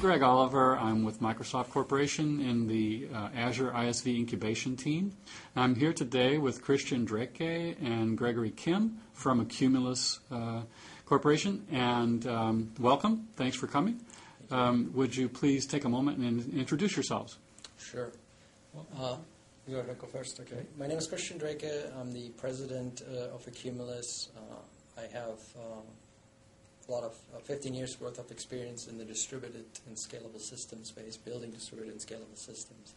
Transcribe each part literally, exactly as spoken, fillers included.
Greg Oliver. I'm with Microsoft Corporation in the uh, Azure I S V incubation team. I'm here today with Christian Drake and Gregory Kim from Accumulus uh, Corporation. And um, welcome. Thanks for coming. Um, would you please take a moment and introduce yourselves? Sure. Uh, you want to go first? Okay. My name is Christian Drake. I'm the president uh, of Accumulus. Uh, I have uh, a lot of uh, fifteen years worth of experience in the distributed and scalable systems space, building distributed and scalable systems.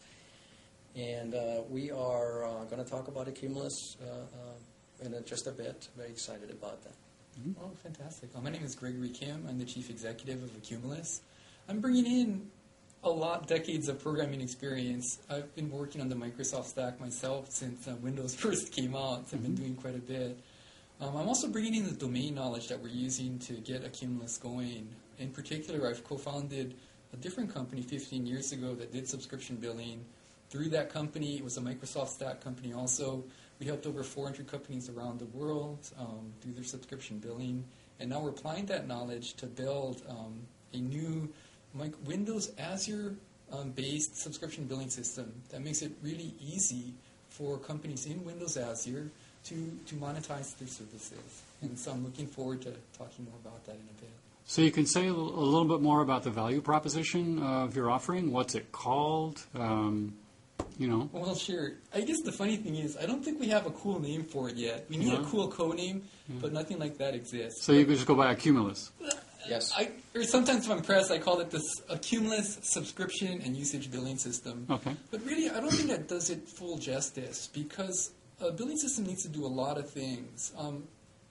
And uh, we are uh, going to talk about Accumulus uh, uh, in a, just a bit. Very excited about that. Mm-hmm. Oh, fantastic. Well, my name is Gregory Kim. I'm the chief executive of Accumulus. I'm bringing in a lot, decades of programming experience. I've been working on the Microsoft stack myself since uh, Windows first came out. So I've been doing quite a bit. Um, I'm also bringing in the domain knowledge that we're using to get Accumulus going. In particular, I've co-founded a different company fifteen years ago that did subscription billing. Through that company, it was a Microsoft stack company also. We helped over four hundred companies around the world um, do their subscription billing. And now we're applying that knowledge to build um, a new Windows Azure-based um, subscription billing system that makes it really easy for companies in Windows Azure to, to monetize their services. And so I'm looking forward to talking more about that in a bit. So you can say a little, a little bit more about the value proposition of your offering. What's it called? Um, you know. Well, sure. I guess the funny thing is I don't think we have a cool name for it yet. We need yeah. a cool code name, yeah. but nothing like that exists. So you could just go by Accumulus. Yes. I, or sometimes if I'm pressed, I call it this Accumulus subscription and usage billing system. Okay. But really, I don't think that does it full justice because a billing system needs to do a lot of things. Um,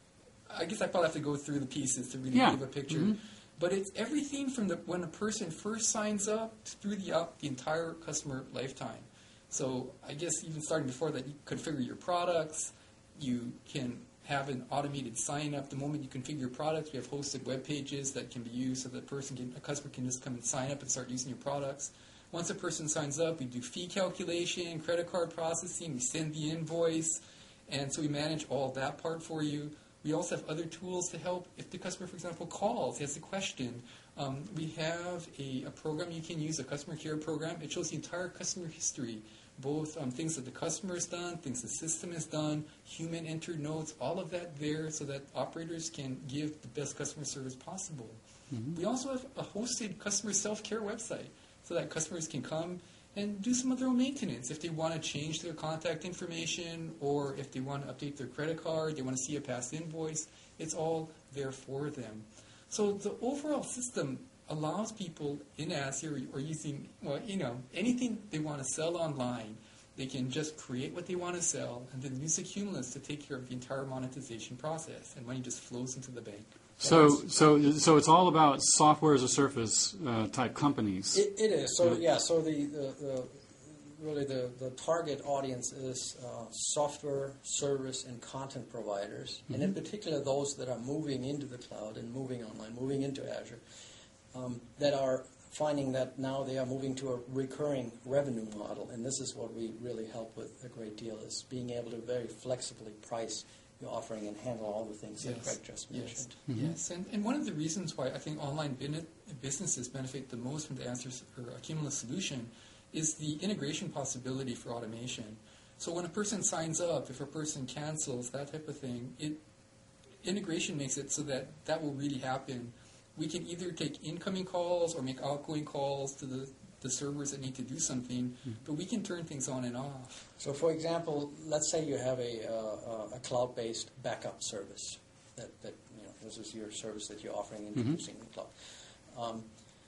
I guess I probably have to go through the pieces to really yeah. give a picture. Mm-hmm. But it's everything from the when a person first signs up through the, uh, the entire customer lifetime. So I guess even starting before that, you configure your products. You can have an automated sign-up. The moment you configure your products, we have hosted web pages that can be used so that a person can, a customer can just come and sign up and start using your products. Once a person signs up, we do fee calculation, credit card processing, we send the invoice, and so we manage all that part for you. We also have other tools to help if the customer, for example, calls, has a question. Um, we have a, a program you can use, a customer care program. It shows the entire customer history, both um, things that the customer has done, things the system has done, human entered notes, all of that there so that operators can give the best customer service possible. Mm-hmm. We also have a hosted customer self-care website so that customers can come and do some of their own maintenance. If they want to change their contact information or if they want to update their credit card, they want to see a past invoice, it's all there for them. So the overall system allows people in Azure or using, well, you know, anything they want to sell online, they can just create what they want to sell and then use Accumulus to take care of the entire monetization process, and money just flows into the bank. So, so, so it's all about software as a service uh, type companies. It, it is. So, yeah. yeah so the, the, the really the, the target audience is uh, software, service, and content providers, mm-hmm. and in particular those that are moving into the cloud and moving online, moving into Azure, um, that are finding that now they are moving to a recurring revenue model, and this is what we really help with a great deal, is being able to very flexibly price your offering and handle all the things yes. that Greg just mentioned. Yes, mm-hmm. yes. And, and one of the reasons why I think online businesses benefit the most from the Azure or Accumulus solution is the integration possibility for automation. So when a person signs up, if a person cancels, that type of thing, it integration makes it so that that will really happen. We can either take incoming calls or make outgoing calls to the, the servers that need to do something, mm-hmm. but we can turn things on and off. So, for example, let's say you have a, uh, a cloud-based backup service. That, that you know, this is your service that you're offering and mm-hmm. using in the cloud. Um,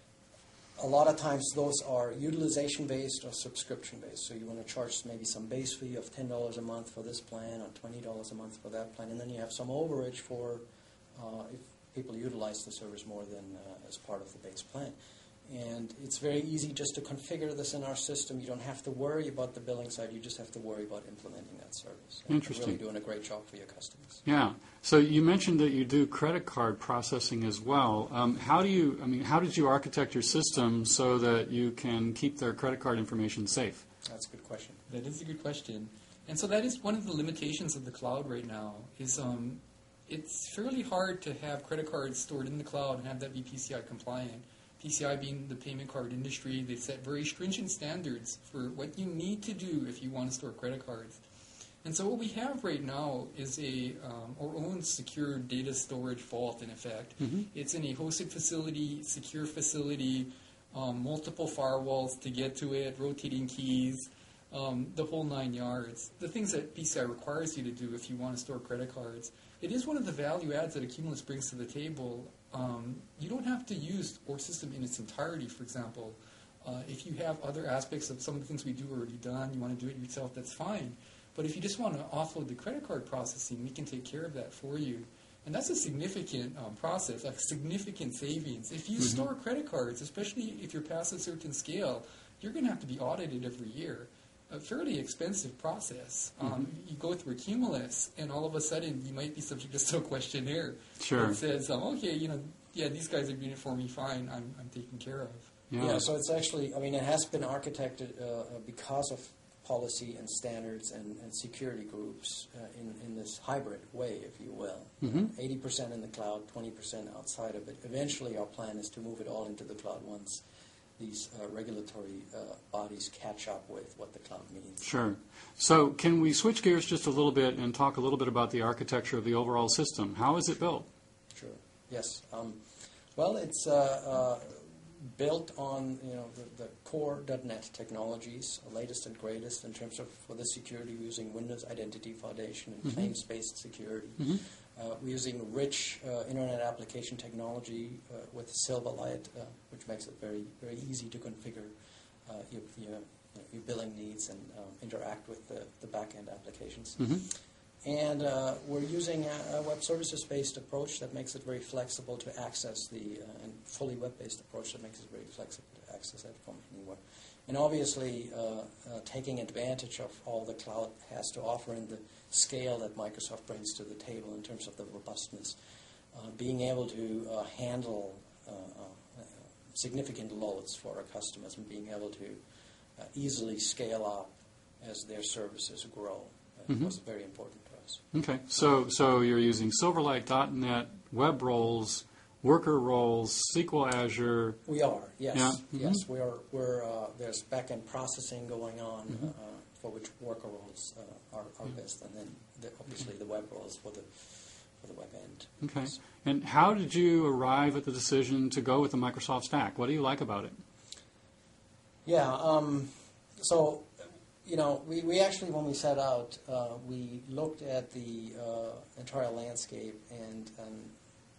a lot of times those are utilization-based or subscription-based. So you want to charge maybe some base fee of ten dollars a month for this plan or twenty dollars a month for that plan, and then you have some overage for uh, if people utilize the service more than uh, as part of the base plan. And it's very easy just to configure this in our system. You don't have to worry about the billing side. You just have to worry about implementing that service. And Interesting. Really doing a great job for your customers. Yeah. So you mentioned that you do credit card processing as well. Um, how do you? I mean, how did you architect your system so that you can keep their credit card information safe? That's a good question. That is a good question. And so that is one of the limitations of the cloud right now. Is um, it's fairly hard to have credit cards stored in the cloud and have that be P C I compliant. P C I being the payment card industry, they set very stringent standards for what you need to do if you want to store credit cards. And so what we have right now is a um, our own secure data storage vault, in effect. Mm-hmm. It's in a hosted facility, secure facility, um, multiple firewalls to get to it, rotating keys, um, the whole nine yards. The things that P C I requires you to do if you want to store credit cards. It is one of the value adds that Accumulus brings to the table. Um, you don't have to use our system in its entirety, for example. Uh, if you have other aspects of some of the things we do already done, you want to do it yourself, that's fine. But if you just want to offload the credit card processing, we can take care of that for you. And that's a significant um, process, a significant savings. If you Mm-hmm. store credit cards, especially if you're past a certain scale, you're going to have to be audited every year. A fairly expensive process. Um, Mm-hmm. you go through Accumulus, and all of a sudden you might be subject to a questionnaire Sure. that says, um, okay, you know, yeah, these guys are doing it for me, fine, I'm, I'm taken care of. Yeah. Yeah, so it's actually, I mean, it has been architected uh, uh, because of policy and standards and, and security groups uh, in, in this hybrid way, if you will. Mhm. eighty percent in the cloud, twenty percent outside of it. Eventually, our plan is to move it all into the cloud once these uh, regulatory uh, bodies catch up with what the cloud means. Sure. So can we switch gears just a little bit and talk a little bit about the architecture of the overall system? How is it built? Sure. Yes. Um, well, it's uh, uh, built on you know the, the core dot net technologies, latest and greatest in terms of for the security, using Windows Identity Foundation and Mhm. claims-based security. Mhm. Uh, we're using rich uh, internet application technology uh, with Silverlight, uh, which makes it very very easy to configure uh, your, your your billing needs and um, interact with the, the back-end applications. Mhm. And uh, we're using a, a web services-based approach that makes it very flexible to access the, uh, and fully web-based approach that makes it very flexible to access it from anywhere. And obviously, uh, uh, taking advantage of all the cloud has to offer and the scale that Microsoft brings to the table in terms of the robustness. Uh, being able to uh, handle uh, uh, significant loads for our customers and being able to uh, easily scale up as their services grow uh, Mhm. was very important to us. Okay. So so you're using Silverlight dot net, web roles, worker roles, S Q L Azure. We are, yes, Yeah. Mhm. yes. We are. We're uh, there's back-end processing going on Mhm. uh, for which worker roles uh, are, are best, and then the, obviously the web roles for the for the web end. Okay. And how did you arrive at the decision to go with the Microsoft stack? What do you like about it? Yeah. Um, so, you know, we, we actually, when we set out, uh, we looked at the uh, entire landscape, and, and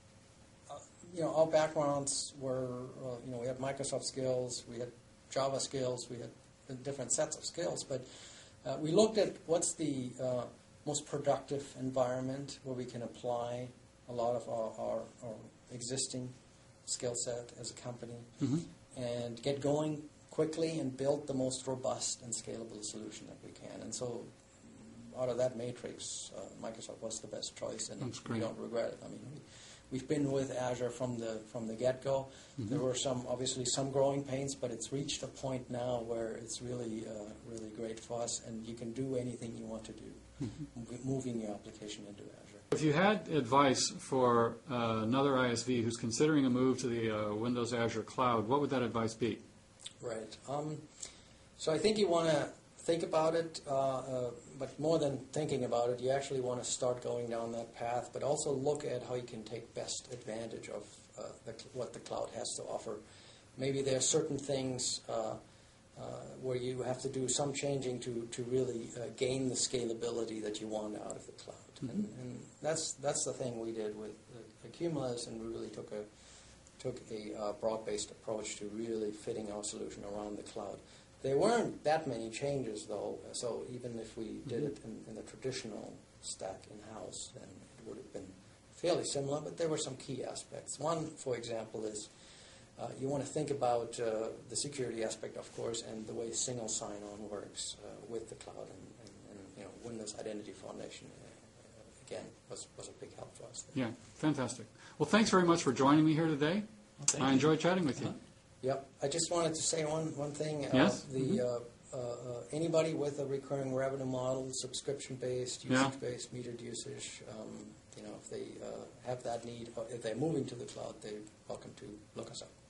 uh, you know, our backgrounds were, uh, you know, we had Microsoft skills, we had Java skills, we had different sets of skills, but uh, we looked at what's the uh, most productive environment where we can apply a lot of our, our, our existing skill set as a company Mm-hmm. and get going quickly and build the most robust and scalable solution that we can. And so out of that matrix, uh, Microsoft was the best choice, and That's we great. don't regret it. I mean, we, we've been with Azure from the from the get-go. Mhm. There were some, obviously, some growing pains, but it's reached a point now where it's really, uh, really great for us, and you can do anything you want to do, Mhm. moving your application into Azure. If you had advice for uh, another I S V who's considering a move to the uh, Windows Azure cloud, what would that advice be? Right. Um, so I think you want to think about it, uh, uh, but more than thinking about it, you actually want to start going down that path, but also look at how you can take best advantage of uh, the, what the cloud has to offer. Maybe there are certain things uh, uh, where you have to do some changing to, to really uh, gain the scalability that you want out of the cloud. Mhm. And, and that's that's the thing we did with uh, Accumulus, and we really took a took a uh, broad-based approach to really fitting our solution around the cloud. There weren't that many changes, though, so even if we did it in, in the traditional stack in-house, then it would have been fairly similar, but there were some key aspects. One, for example, is uh, you want to think about uh, the security aspect, of course, and the way single sign-on works uh, with the cloud, and, and, and you know, Windows Identity Foundation, uh, again, was, was a big help for us there. Yeah, fantastic. Well, thanks very much for joining me here today. Well, thank I you. enjoyed chatting with you. Uh-huh. Yep. I just wanted to say one, one thing. Yes? Uh, the uh, uh, uh, anybody with a recurring revenue model, subscription-based, Yeah. usage-based, metered usage, um, you know, if they uh, have that need, or if they're moving to the cloud, they're welcome to look us up.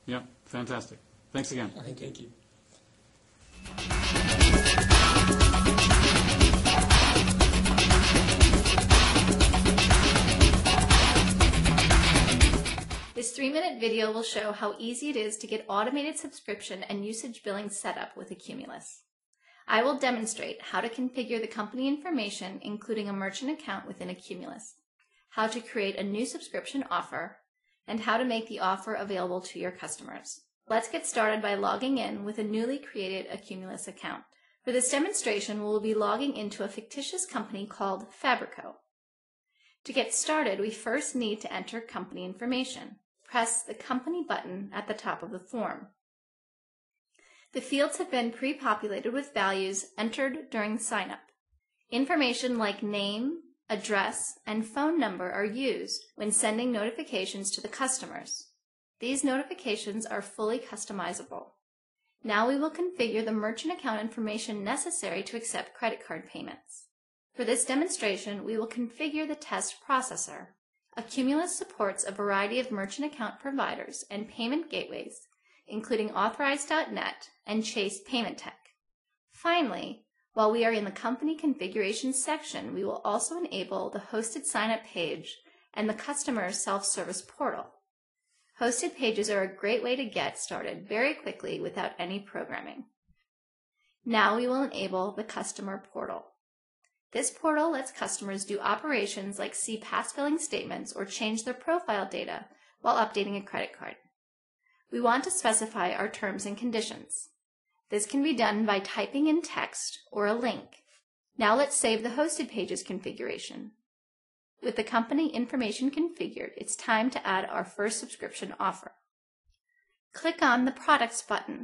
Yeah, fantastic. Thanks again. All right, thank you. This three-minute video will show how easy it is to get automated subscription and usage billing set up with Accumulus. I will demonstrate how to configure the company information, including a merchant account within Accumulus, how to create a new subscription offer, and how to make the offer available to your customers. Let's get started by logging in with a newly created Accumulus account. For this demonstration, we will be logging into a fictitious company called Fabrico. To get started, we first need to enter company information. Press the Company button at the top of the form. The fields have been pre-populated with values entered during sign-up. Information like name, address, and phone number are used when sending notifications to the customers. These notifications are fully customizable. Now we will configure the merchant account information necessary to accept credit card payments. For this demonstration, we will configure the test processor. Accumulus supports a variety of merchant account providers and payment gateways, including Authorize dot net and Chase Payment Tech. Finally, while we are in the company configuration section, we will also enable the hosted sign-up page and the customer self-service portal. Hosted pages are a great way to get started very quickly without any programming. Now we will enable the customer portal. This portal lets customers do operations like see past billing statements or change their profile data while updating a credit card. We want to specify our terms and conditions. This can be done by typing in text or a link. Now let's save the hosted pages configuration. With the company information configured, it's time to add our first subscription offer. Click on the Products button.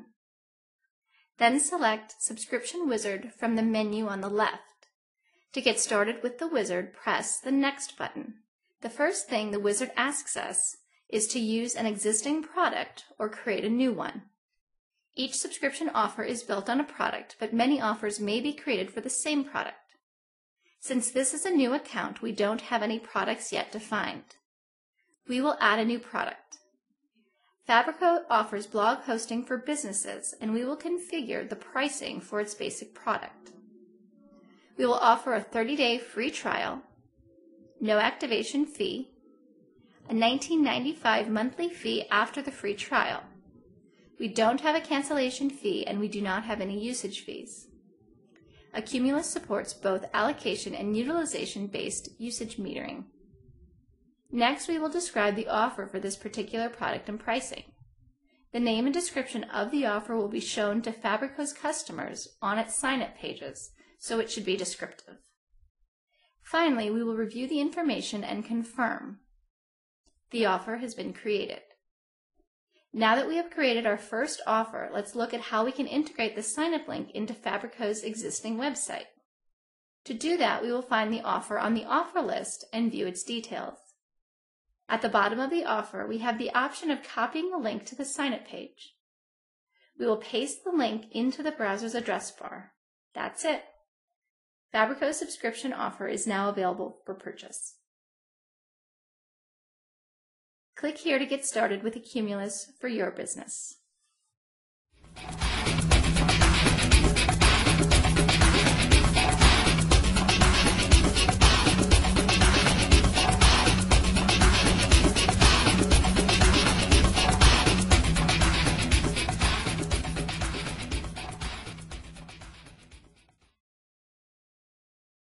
Then select Subscription Wizard from the menu on the left. To get started with the wizard, press the Next button. The first thing the wizard asks us is to use an existing product or create a new one. Each subscription offer is built on a product, but many offers may be created for the same product. Since this is a new account, we don't have any products yet defined. We will add a new product. Fabrico offers blog hosting for businesses, and we will configure the pricing for its basic product. We will offer a thirty-day free trial, no activation fee, a nineteen ninety-five monthly fee after the free trial. We don't have a cancellation fee, and we do not have any usage fees. Accumulus supports both allocation and utilization-based usage metering. Next, we will describe the offer for this particular product and pricing. The name and description of the offer will be shown to Fabrico's customers on its sign-up pages, so it should be descriptive. Finally, we will review the information and confirm. The offer has been created. Now that we have created our first offer, let's look at how we can integrate the sign-up link into Fabrico's existing website. To do that, we will find the offer on the offer list and view its details. At the bottom of the offer, we have the option of copying the link to the sign-up page. We will paste the link into the browser's address bar. That's it. Fabrico's subscription offer is now available for purchase. Click here to get started with Accumulus for your business.